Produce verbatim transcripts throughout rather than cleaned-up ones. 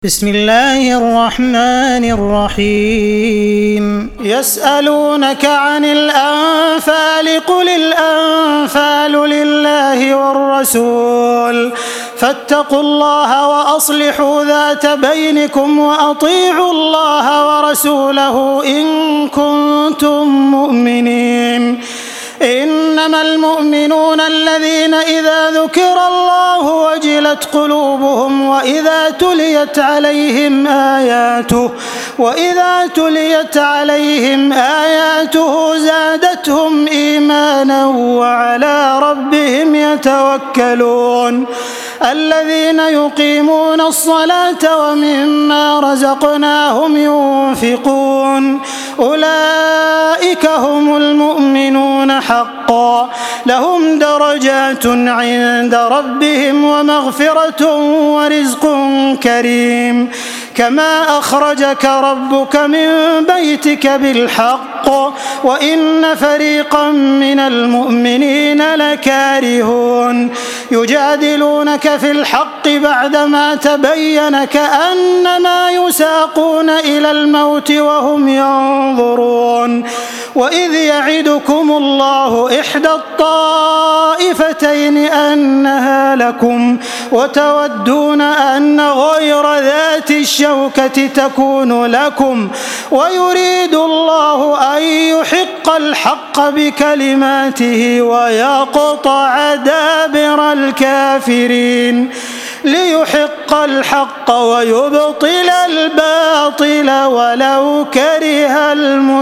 بسم الله الرحمن الرحيم يسألونك عن الأنفال قل الأنفال لله والرسول فاتقوا الله وأصلحوا ذات بينكم وأطيعوا الله ورسوله إن كنتم مؤمنين إنما المؤمنون الذين إذا ذكر الله وجلت قلوبهم وإذا تليت عليهم آياته وإذا تليت عليهم آياته زادتهم إيمانا وعلى ربهم يتوكلون الذين يقيمون الصلاة ومما رزقناهم ينفقون أولئك هم المؤمنون حقا لهم درجات عند ربهم ومغفرة ورزق كريم كما أخرجك ربك من بيتك بالحق وإن فريقا من المؤمنين لكارهون يجادلونك في الحق بعدما تبين كأنما يساقون إلى الموت وهم ينظرون وإذ يعدكم الله إحدى الطائفتين أنها لكم وتودون أن غير ذات الشوكة تكون لكم ويريد الله أن يحق الحق بكلماته ويقطع دابر الكافرين ليحق الحق ويبطل الباطل ولو كره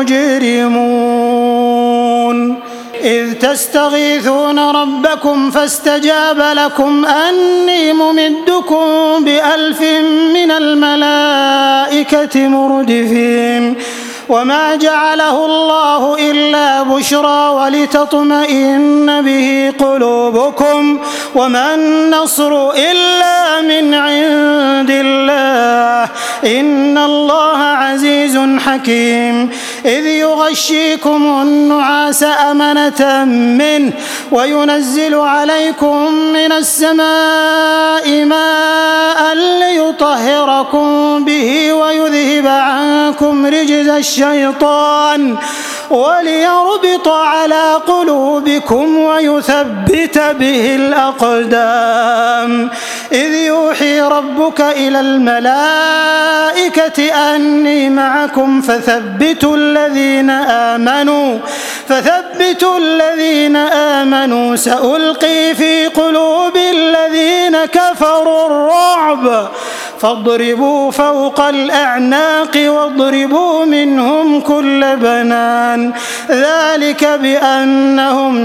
المجرمون إذ تستغيثون ربكم فاستجاب لكم أني ممدكم بألف من الملائكة مردفين وما جعله الله إلا بشرى ولتطمئن به قلوبكم وما النصر إلا من عند الله إن الله عزيز حكيم إذ يغشيكم النعاس أمنة منه وينزل عليكم من السماء ماء ليطهركم به ويذهب عنكم رجز الشيطان وليربط على قلوبكم ويثبت به الأقدام إذ يوحي ربك إلى الملائكة أني معكم فثبتوا الذين آمنوا فثبتوا الذين آمنوا سألقي في قلوب الذين كفروا الرعب فاضربوا فوق الأعناق واضربوا منهم كل بنان ذلك بأنهم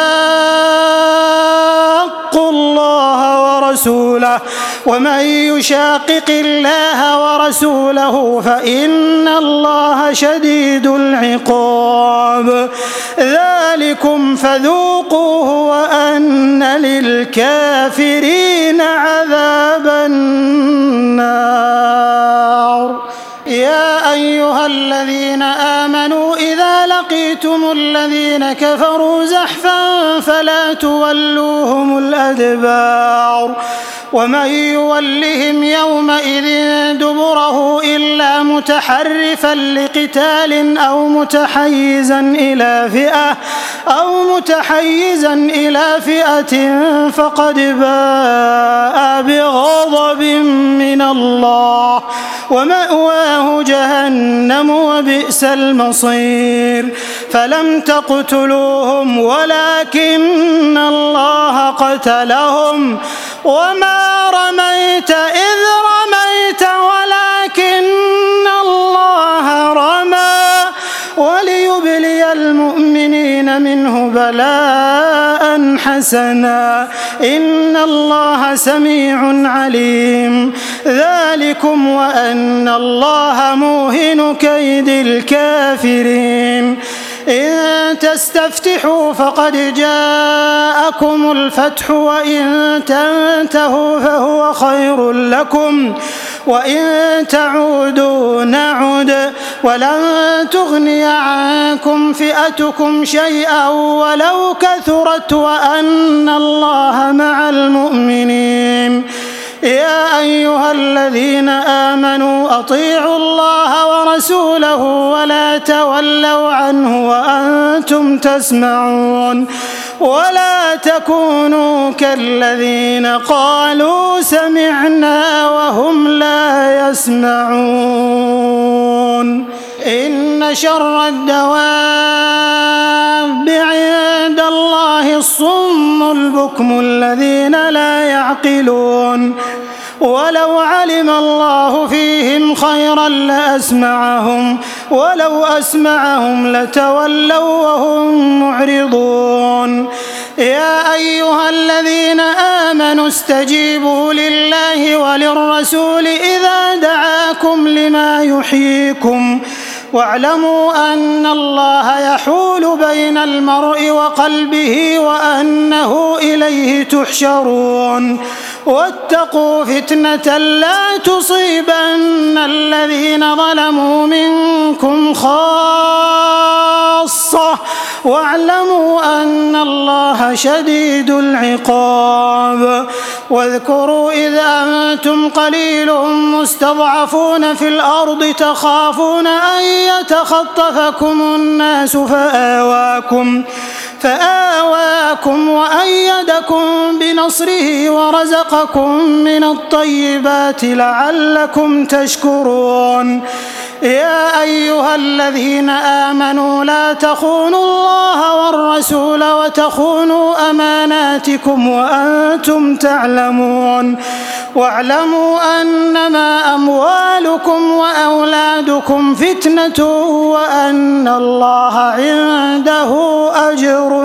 شاقوا الله ورسوله ومن يشاقق الله ورسوله فإن الله شديد العقاب ذلكم فذوقوه وأن للكافرين عذاب النار يا أيها الذين آمنوا إذا لقيتم الذين كفروا زحفا فلا تولوهم الأدبار ومن يولهم يومئذ دبره إلا متحرفا لقتال أو متحيزا إلى فئة أو متحيزا إلى فئة فقد باء بغضب من الله ومأواه جهنم وبئس المصير فلم تقتلوهم ولكن الله قتلهم وما رميت إذ رميت ولكن الله رمى وليبلي المؤمنين منه بلاء حسنا إن الله سميع عليم ذلكم وأن الله موهن كيد الكافرين إن تستفتحوا فقد جاءكم الفتح وإن تنتهوا فهو خير لكم وإن تعودوا نعد ولن تغني عنكم فئتكم شيئا ولو كثرت وأن الله مع المؤمنين يا أيها الذين آمنوا أطيعوا الله ورسوله ولا تولوا عنه وأنتم تسمعون ولا تكونوا كالذين قالوا سمعنا وهم لا يسمعون إن شر الدواب عند الله الصم البكم الذين لا يعقلون ولو علم الله فيهم خيرا لأسمعهم ولو أسمعهم لتولوا وهم معرضون يا أيها الذين آمنوا استجيبوا لله وللرسول إذا دعاكم لما يحييكم واعلموا أن الله يحول بين المرء وقلبه وأنه إليه تحشرون واتقوا فتنة لا تصيبن الذين ظلموا منكم خاصة واعلموا أن الله شديد العقاب واذكروا إذ أنتم قليل مستضعفون في الأرض تخافون أن يتخطفكم الناس فآواكم فآواكم وأيدكم بنصره ورزقكم من الطيبات لعلكم تشكرون يا أيها الذين آمنوا لا تخونوا الله والرسول وتخونوا أماناتكم وأنتم تعلمون واعلموا أنما أموالكم وأولادكم فتنة وأن الله عنده أجر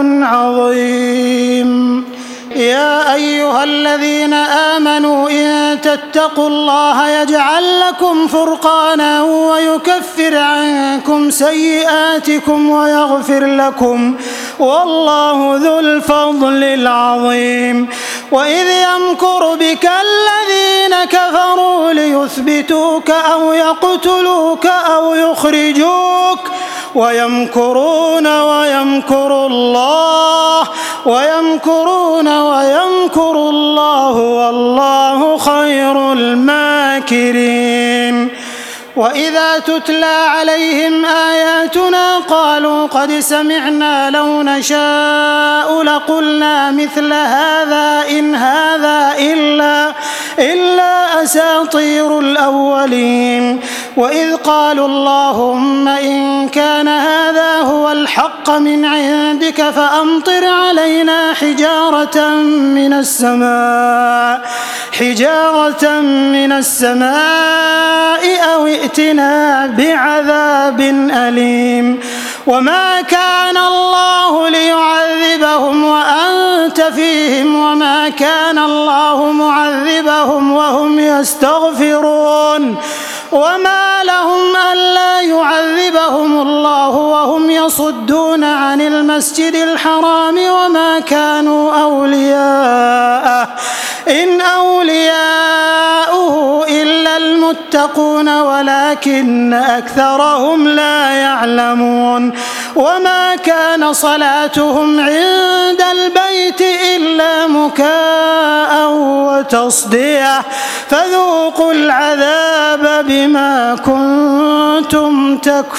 عظيم يا أيها الذين آمنوا إن تتقوا الله يجعل لكم فرقانا ويكفر عنكم سيئاتكم ويغفر لكم والله ذو الفضل العظيم وإذ يمكر بك الذين كفروا ليثبتوك أو يقتلوك أو يخرجوك ويمكرون ويمكر الله ويمكرون ويمكر الله والله خير الماكرين وإذا تتلى عليهم آياتنا قالوا قد سمعنا لو نشاء لقلنا مثل هذا إن هذا إلا إلا أساطير الأولين وإذ قالوا اللهم إن كان هذا هو الحق من عندك فأمطر علينا حجارة من السماء حجارة من السماء أو ائتنا بعذاب أليم وما كان الله ليعذبهم وأنت فيهم وما كان الله معذبهم وهم يستغفرون وما لهم ألا يعذبهم الله وهم يصدون عن المسجد الحرام وما كانوا أولياءه إن أولياؤه إلا المتقون ولكن أكثرهم لا يعلمون وما كان صلاتهم عند البيت إلا مكاء وتصدية فذوقوا العذاب بما كنتم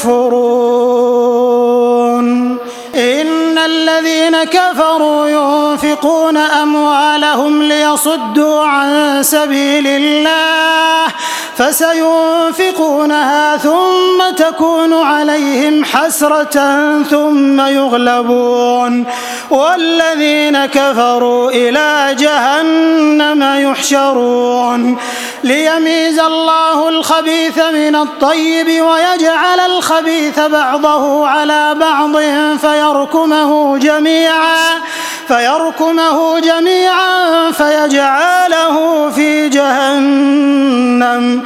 تكفرون إن الذين كفروا ينفقون أموالهم ليصدوا عن سبيل الله فسينفقونها ثم تكون عليهم حسرة ثم يغلبون والذين كفروا إلى جهنم يحشرون ليميز الله الخبيث من الطيب ويجعل الخبيث بعضه على بعض فيركمه جميعا فيركمه جميعا فيجعله في جهنم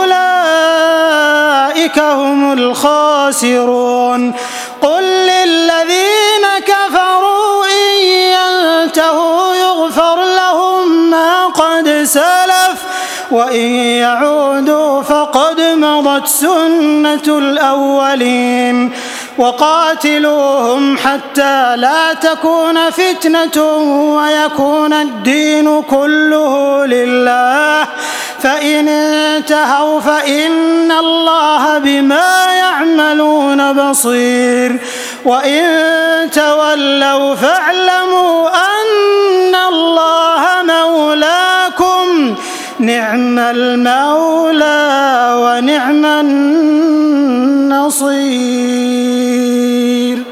أولئك هم الخاسرون قل للذين كفروا إن ينتهوا يغفر لهم ما قد سلف وإن يعودوا فقد مضت سنة الأولين وقاتلوهم حتى لا تكون فتنة ويكون الدين كله لله فإن انتهوا فإن الله بما يعملون بصير وإن تولوا فاعلموا أن الله مولاكم نعم المولى ونعم النصير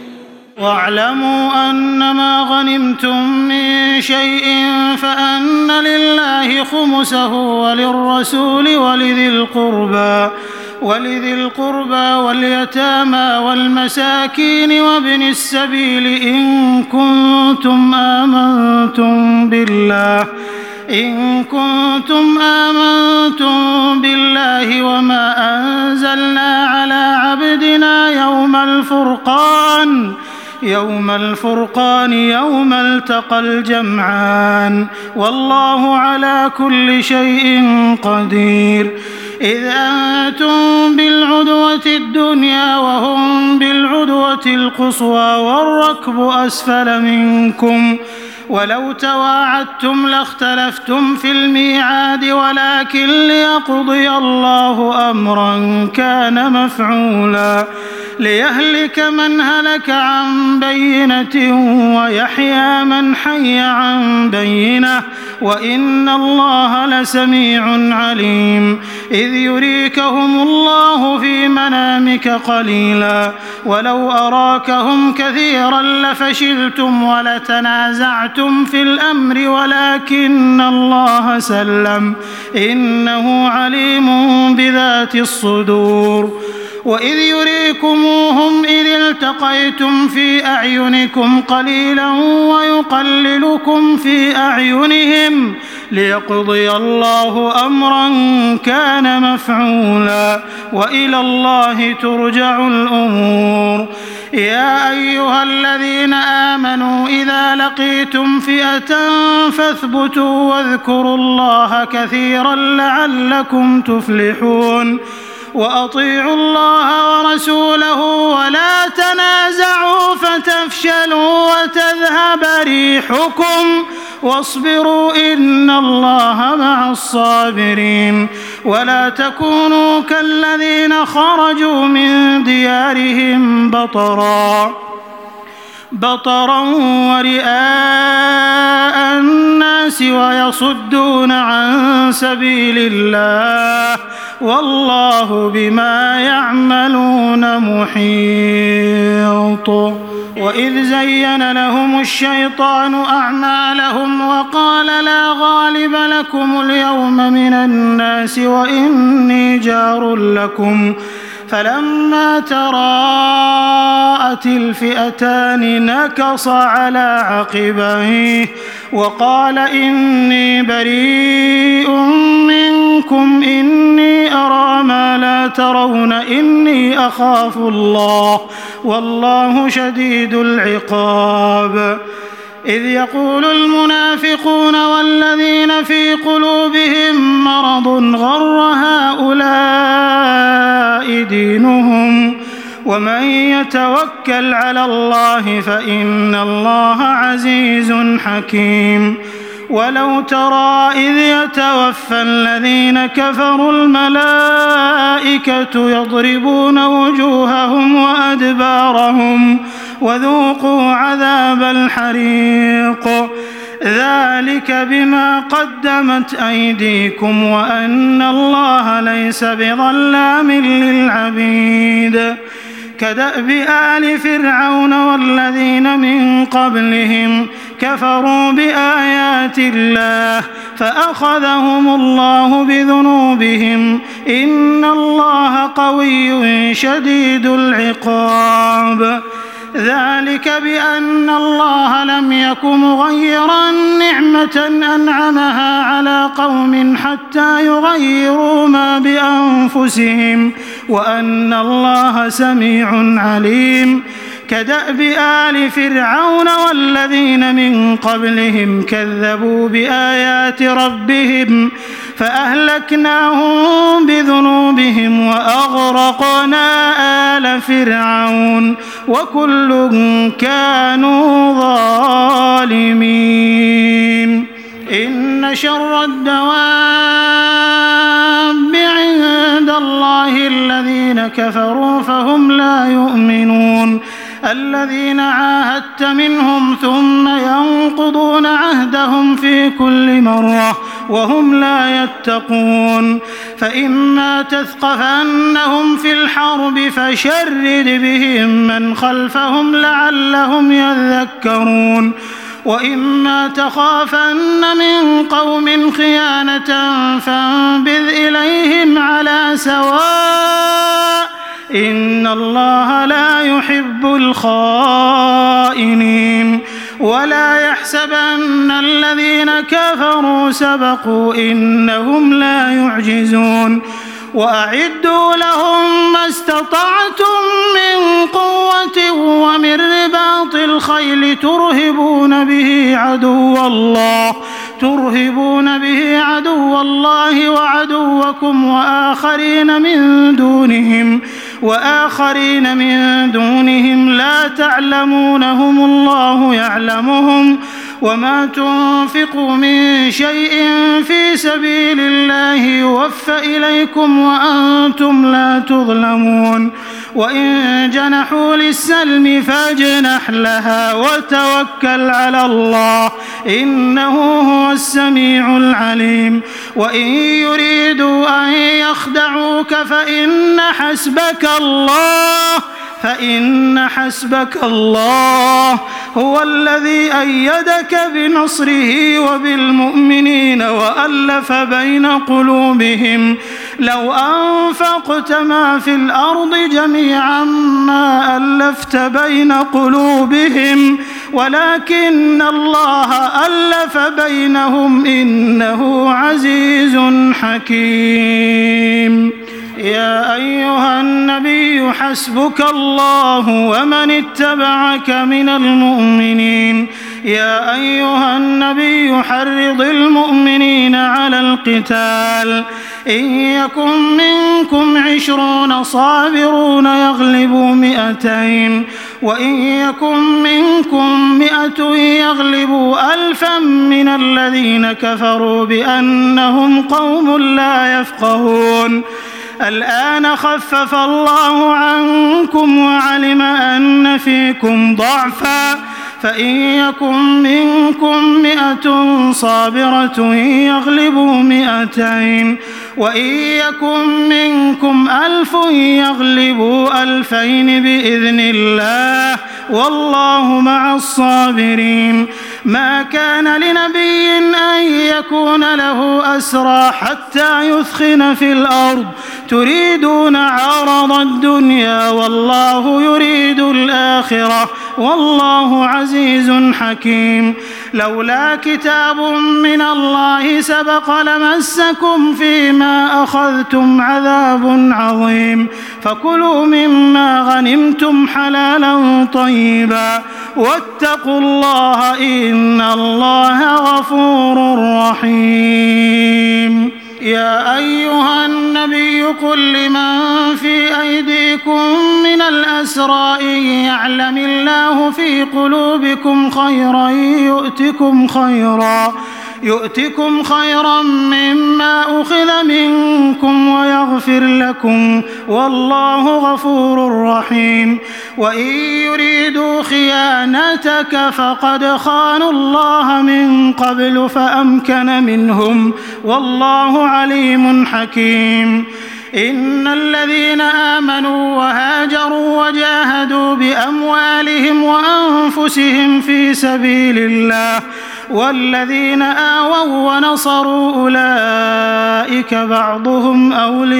واعلموا أنما غنمتم من شيء فأن لله خمسه وللرسول ولذي القربى ولذي القربى واليتامى والمساكين وابن السبيل إن كنتم آمنتم بالله إن كنتم آمنتم بالله وما أنزلنا على عبدنا يوم الفرقان يوم الفرقان يوم التقى الجمعان والله على كل شيء قدير إذ أنتم بالعدوة الدنيا وهم بالعدوة القصوى والركب أسفل منكم ولو تواعدتم لاختلفتم في الميعاد ولكن ليقضي الله أمرا كان مفعولا ليهلك من هلك عن بينة ويحيى من حي عن بينة وإن الله لسميع عليم إذ يريكهم الله في منامك قليلا ولو أراكهم كثيرا لفشلتم ولتنازعتم في الأمر ولكن الله سلم إنه عليم بذات الصدور وإذ يريكموهم إذ التقيتم في أعينكم قليلا ويقللكم في أعينهم ليقضي الله أمرا كان مفعولا وإلى الله ترجع الأمور يا أيها الذين آمنوا إذا لقيتم فئة فاثبتوا واذكروا الله كثيرا لعلكم تفلحون وأطيعوا الله ورسوله ولا تنازعوا فتفشلوا وتذهب ريحكم واصبروا إن الله مع الصابرين ولا تكونوا كالذين خرجوا من ديارهم بطرا بطرا ورئاء الناس ويصدون عن سبيل الله والله بما يعملون محيط وإذ زين لهم الشيطان أعمالهم وقال لا غالب لكم اليوم من الناس وإني جار لكم فلما تراءت الفئتان نكص على عقبيه وقال إني بريء منكم إني أرى ما لا ترون إني أخاف الله والله شديد العقاب إذ يقول المنافقون والذين في قلوبهم مرض غر هؤلاء دينهم ومن يتوكل على الله فإن الله عزيز حكيم ولو ترى إذ يتوفى الذين كفروا الملائكة يضربون وجوههم وأدبارهم وذوقوا عذاب الحريق ذلك بما قدمت أيديكم وأن الله ليس بظلام للعبيد كدأب آل فرعون والذين من قبلهم كفروا بآيات الله فأخذهم الله بذنوبهم إن الله قوي شديد العقاب ذلك بأن الله لم يك مغيرا نعمة أنعمها على قوم حتى يغيروا ما بأنفسهم وأن الله سميع عليم كدأب آل فرعون والذين من قبلهم كذبوا بآيات ربهم فأهلكناهم بذنوبهم وأغرقنا آل فرعون وكل كانوا ظالمين. إن شر الدواب عند الله الذين كفروا فهم لا يؤمنون الذين عاهدت منهم ثم ينقضون عهدهم في كل مرة وهم لا يتقون. فإما تثقفنهم في الحرب فشرد بهم من خلفهم لعلهم يذكرون. وإما تخافن من قوم خيانة فانبذ إليهم على سواء إن الله لا يحب الخائنين. ولا يحسبن الذين كفروا سبقوا إنهم لا يعجزون. وأعدوا لهم ما استطعتم من قوة ومن رباط الخيل ترهبون به عدو الله ترهبون به عدو الله وعدوكم وآخرين من دونهم وآخرين من دونهم لا تعلمونهم الله يعلمهم. وما تنفقوا من شيء في سبيل الله يوفى إليكم وأنتم لا تظلمون. وإن جنحوا للسلم فاجنح لها وتوكل على الله إنه هو السميع العليم. وإن يريدوا أن يخدعوك فإن حسبك الله فإن حسبك الله هو الذي أيدك بنصره وبالمؤمنين وألف بين قلوبهم لو أنفقت ما في الأرض جميعا ما ألفت بين قلوبهم ولكن الله ألف بينهم إنه عزيز حكيم. يا أيها النبي حسبك الله ومن اتبعك من المؤمنين. يا أيها النبي حرض المؤمنين على القتال إن يكن منكم عشرون صابرون يغلبوا مئتين وإن يكن منكم مئة يغلبوا ألفا من الذين كفروا بأنهم قوم لا يفقهون. الآن خفف الله عنكم وعلم أن فيكم ضعفا فإن يكن منكم مئة صابرة يغلبوا مئتين وإن يكن منكم ألف يغلبوا ألفين بإذن الله والله مع الصابرين. ما كان لنبي أن يكون له أسرى حتى يثخن في الأرض تريدون عرض الدنيا والله يريد الآخرة والله عزيز حكيم. لولا كتاب من الله سبق لمسكم فيما أخذتم عذاب عظيم فكلوا مما غنمتم حلالا طيبا واتقوا الله إن الله غفور رحيم. يا أيها النبي قل لمن في أيديكم من الأسرى إن يعلم الله في قلوبكم خيرا يؤتكم خيرا يؤتكم خيرا مما أخذ منكم ويغفر لكم والله غفور رحيم. وإن يريدوا خيانتك فقد خانوا الله من قبل فأمكن منهم والله عليم حكيم. إن الذين آمنوا وهاجروا وجاهدوا بأموالهم وأنفسهم في سبيل الله والذين آووا ونصروا أولئك بعضهم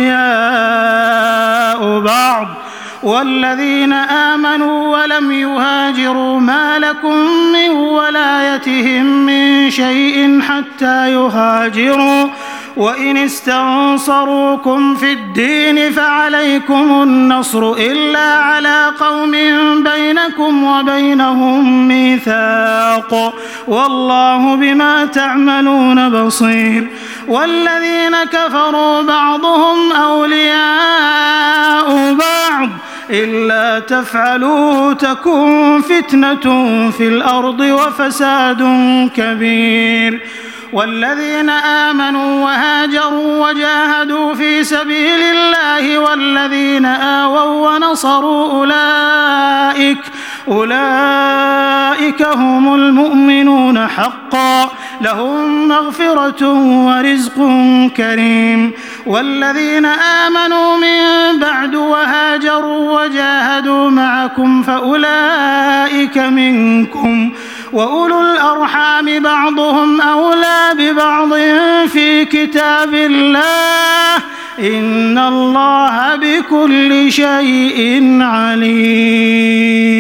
أولياء بعض والذين آمنوا ولم يهاجروا ما لكم من ولايتهم من شيء حتى يهاجروا وإن استنصروكم في الدين فعليكم النصر إلا على قوم بينكم وبينهم ميثاق والله بما تعملون بصير. والذين كفروا بعضهم أولياء بعض إلا تفعلوه تكن فتنة في الأرض وفساد كبير والذين آمنوا وهاجروا وجاهدوا في سبيل الله والذين آووا ونصروا أولئك أولئك هم المؤمنون حقا لهم مغفرة ورزق كريم والذين آمنوا من بعد وهاجروا وجاهدوا معكم فأولئك منكم وأولو الأرحام بعضهم أولى ببعض في كتاب الله إن الله بكل شيء عليم.